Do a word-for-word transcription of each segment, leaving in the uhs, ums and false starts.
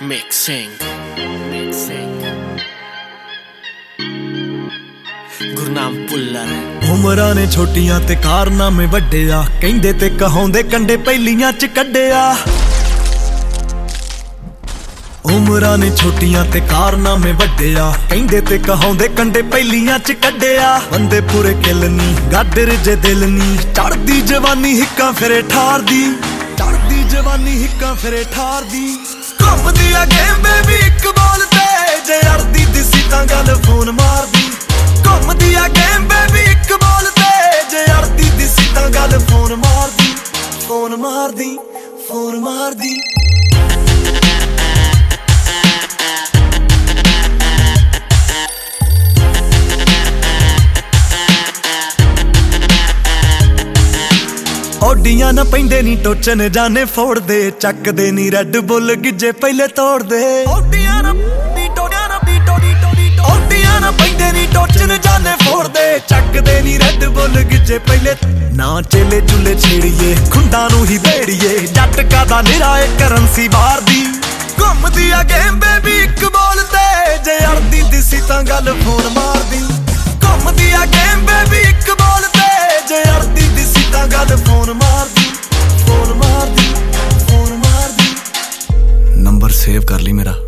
Mixing, mixing. Gurnam Bhullar ਉਮਰਾਂ ਨੇ ਛੋਟੀਆਂ ਤੇ ਕਾਰਨਾਮੇ ਵੱਡੇ ਆ, ਕਹਿੰਦੇ ਤੇ ਕਹਾਉਂਦੇ ਕੰਡੇ ਪਹਿਲੀਆਂ ਚ ਕੱਢਿਆ। ਉਮਰਾਂ ਨੇ ਛੋਟੀਆਂ ਤੇ ਕਾਰਨਾਮੇ ਵੱਡੇ ਆ, ਕਹਿੰਦੇ ਤੇ ਕਹਾਉਂਦੇ ਕੰਡੇ ਪਹਿਲੀਆਂ ਚ ਕੱਢਿਆ। ਬੰਦੇ ਪੂਰੇ ਕਿੱਲ ਨੀ, ਗਾਡਰ ਜੇ ਦਿਲ ਨੀ, ਚੜਦੀ ਜਵਾਨੀ ਹਿੱਕਾਂ ਫਿਰੇ ਠਾਰਦੀ, ਚੜਦੀ ਜਵਾਨੀ ਹਿੱਕਾਂ ਫਿਰੇ ਠਾਰਦੀ। ਘੁੰਮਦੀ ਆ ਗੇਮ ਬੇਬੀ ਇੱਕ ਬੋਲ ਤੇ, ਜੇ ਅੜਦੀ ਦਿਸੀ ਤਾਂ ਗੱਲ ਫੋਨ ਮਾਰਦੀ। ਘੁੰਮਦੀ ਆ ਗੇਮ ਬੇਬੀ ਇੱਕ ਬੋਲ ਤੇ, ਜੇ ਅੜਦੀ ਦਿਸੀ ਤਾਂ ਗੱਲ ਫੋਨ ਮਾਰਦੀ, ਫੋਨ ਮਾਰਦੀ, ਫੋਨ ਮਾਰਦੀ। ਓਡੀਆਂ ਨਾ ਪੈਂਦੇ ਨੀ ਟੋਚਨ ਜਾਣੇ ਫੋੜਦੇ, ਚੱਕਦੇ ਨੀ ਰੈੱਡ ਬੁੱਲ ਗਿੱਜੇ ਪਹਿਲੇ ਤੋੜਦੇ। ਓਡੀਆਂ ਨਾ ਟੋੜਿਆਂ ਨਾ ਟੋੜੀ ਟੋੜੀ ਓਡੀਆਂ ਨਾ ਪੈਂਦੇ ਨੀ ਟੋਚਨ ਜਾਣੇ ਫੋੜਦੇ, ਚੱਕਦੇ ਨੀ ਰੈੱਡ ਬੁੱਲ ਗਿੱਜੇ ਪਹਿਲੇ। ਨਾ ਚੇਲੇ ਚੁੱਲੇ ਛੇੜੀਏ, ਖੁੰਡਾਂ ਨੂੰ ਹੀ ਵੇੜੀਏ, ਜੱਟ ਕਾਦਾ ਨਿਰਾਏ ਕਰੰਸੀ ਬਾਹਰ ਦੀ। ਘੁੰਮਦੀ ਆ ਗੇਮ ਬੇਬੀ ਇੱਕ ਬੋਲ ਤੇ, ਜੇ ਅੜਦੀ ਦਿਸੀ ਤਾਂ ਗੱਲ ਫੋਨ ਮਾਰਦੀ। ਘੁੰਮਦੀ ਆ ਗੇਮ ਬੇਬੀ ਇੱਕ ਬੋਲ ਤੇ, ਜੇ ਅੜਦੀ ਦਿਸੀ ਤਾਂ ਗੱਲ ਫੋਨ ਮਾਰਦੀ, ਫੋਨ ਮਾਰਦੀ, ਫੋਨ ਮਾਰਦੀ। ਨੰਬਰ ਸੇਵ ਕਰ ਲਈ ਮੇਰਾ।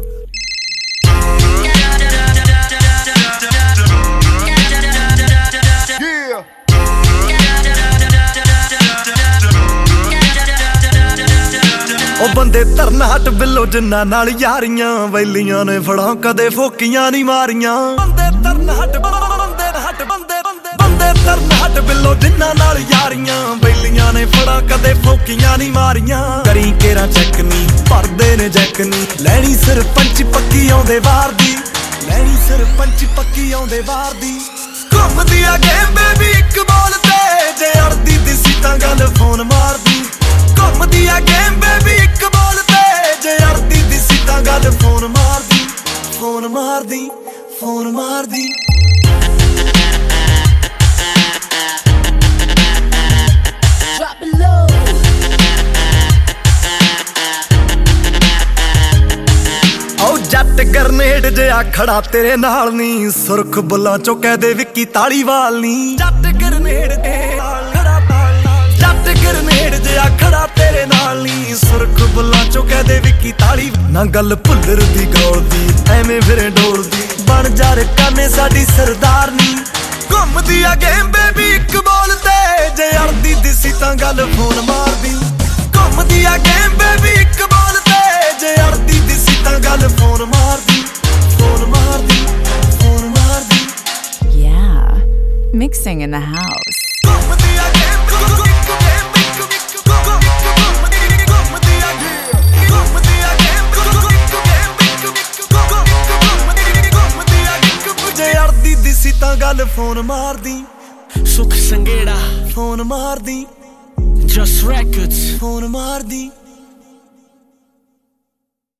ਉਹ ਬੰਦੇ ਧਰਨ ਹੱਟ ਬਿੱਲੋ ਜਿੰਨਾ ਨਾਲ ਯਾਰੀਆਂ, ਵੈਲੀਆਂ ਨੇ ਫੜਾਂ ਕਦੇ ਫੋਕੀਆਂ ਨੀ ਮਾਰੀਆਂ। ਬੰਦੇ ਧਰਨ ਹੱਟ ਬੰਦੇ ਹੱਟ ਬੰਦੇ ਬੰਦੇ ਬੰਦੇ ਧਰਨ ਹੱਟ ਬਿੱਲੋ ਜਿੰਨਾ ਨਾਲ ਯਾਰੀਆਂ, ਵੈਲੀਆਂ ਨੇ ਫੜਾਂ ਕਦੇ ਫੋਕੀਆਂ ਨੀ ਮਾਰੀਆਂ। ਕਰੀ ਕੇਰਾ ਚੈੱਕ ਨੀ, ਭਰਦੇ ਨੇ ਜੈਕ ਨੀ, ਲੈਣੀ ਸਰਪੰਚ ਪੱਕੀ ਆਉਂਦੇ ਬਾਹਰ ਦੀ, ਲੈਣੀ ਸਰਪੰਚ ਪੱਕੀ ਆਉਂਦੇ ਬਾਹਰ ਦੀ। ਘੁੰਮਦੀ ਆ ਗੇਮ ਬੇਬੀ ਇੱਕ ਬੋਲ ਤੇ, ਜੇ ਅੜਦੀ ਦਿਸੀ ਤਾਂ ਗੱਲ ਫੋਨ ਮਾਰਦੀ। ਘੁੰਮਦੀ ਆ ਗੇਮ ਬੇਬੀ ਇੱਕ ਬੋਲ ਤੇ, ਜੇ ਅੜਦੀ ਦਿਸੀ ਤਾਂ ਗੱਲ ਫੋਨ ਮਾਰਦੀ, ਫੋਨ ਮਾਰਦੀ, ਫੋਨ ਮਾਰਦੀ। ਓ ਜੱਟ ਗਰਨੇਡ ਜਿਹਾ ਖੜਾ ਤੇਰੇ ਨਾਲ ਨੀ, ਸੁਰਖ ਬੁੱਲਾਂ ਚੋਂ ਕਹਦੇ ਵਿੱਕੀ ਤਾਲੀਵਾਲ ਨੀ। ਜੱਟ ਗਰਨੇਡ ਦੇ ਨਾਲ ਖੜਾ ਤਾਲ, ਜੱਟ ਗਰਨੇਡ ਜਿਹਾ ਖੜਾ ਤੇਰੇ ਨਾਲ ਨੀ, ਸੁਰਖ ਬੁੱਲਾਂ ਚੋਂ ਕਹਦੇ ਵਿੱਕੀ ਤਾਲੀ। ਨਾ ਗੱਲ ਭੁੱਲਰ ਦੀ ਗੌਲ ਦੀ, ਐਵੇਂ ਫਿਰੇ ਡੋਲਦੀ, ਬਣ ਜਾ ਰਕਾਨੇ ਸਾਡੀ ਸਰਦਾਰਨੀ। ਘੁੰਮਦੀ ਆ ਗੇਮ ਬੇਬੀ ਇੱਕ ਬੋਲ ਤੇ, ਜੇ ਅੜਦੀ ਦਿਸੀ ਤਾਂ ਗੱਲ ਫੋਨ ਮਾਰਦੀ। ਘੁੰਮਦੀ ਆ ਗੇਮ ਬੇਬੀ ਇੱਕ ਬੋਲ ਤੇ, ਜੇ ਅੜਦੀ ਦਿਸੀ ਤਾਂ ਗੱਲ ਫੋਨ ਮਾਰਦੀ, ਫੋਨ ਮਾਰਦੀ, ਫੋਨ ਮਾਰਦੀ। Yeah, mixing in the house. ਘੁੰਮਦੀ ਆ ਗੇਮ ਜੇ ਅੜਦੀ ਦਿਸੀ ਤਾਂ ਗੱਲ ਫੋਨ ਮਾਰਦੀ। ਸੁਖ ਸੰਗੇੜਾ ਫੋਨ ਮਾਰਦੀ, Just Records ਫੋਨ ਮਾਰਦੀ।